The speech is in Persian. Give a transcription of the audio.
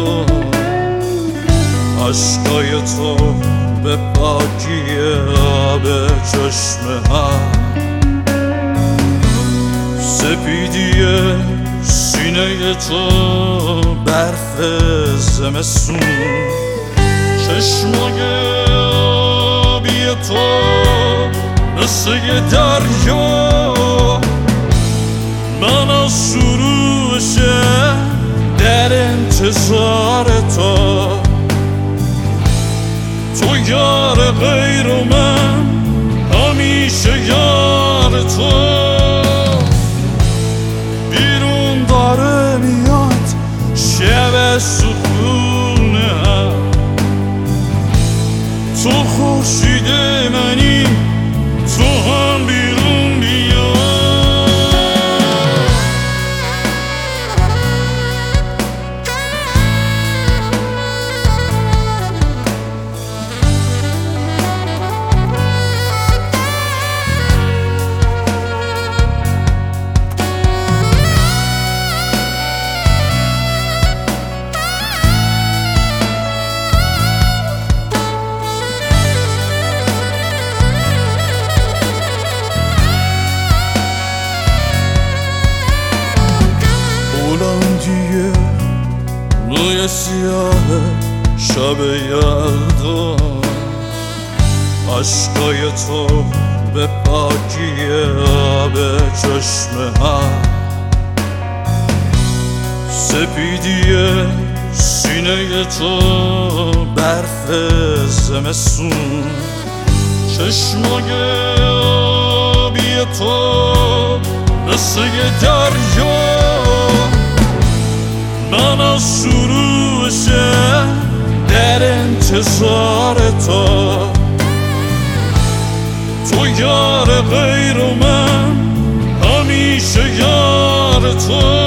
عشقای تو به پاکی آب چشم هم، سپیدی سینه تو برف زمستون، چشمای آبی تو مثل یه دریا. من از شروع شب در انتظار تو یار غیر و من همیشه یار تو. بیرون داره میاد شب سخونه، تو خورشید منی، تو هم بیرون بیا. بلندی موی سیاه شب یلدا، عشقای تو به پاکی آب چشم هم، سپیدی سینه تو برف زمستون، چشمای آبی تو مثل یه دریا. من از شروع شب در انتظار تو یار غیر و من همیشه یار تو.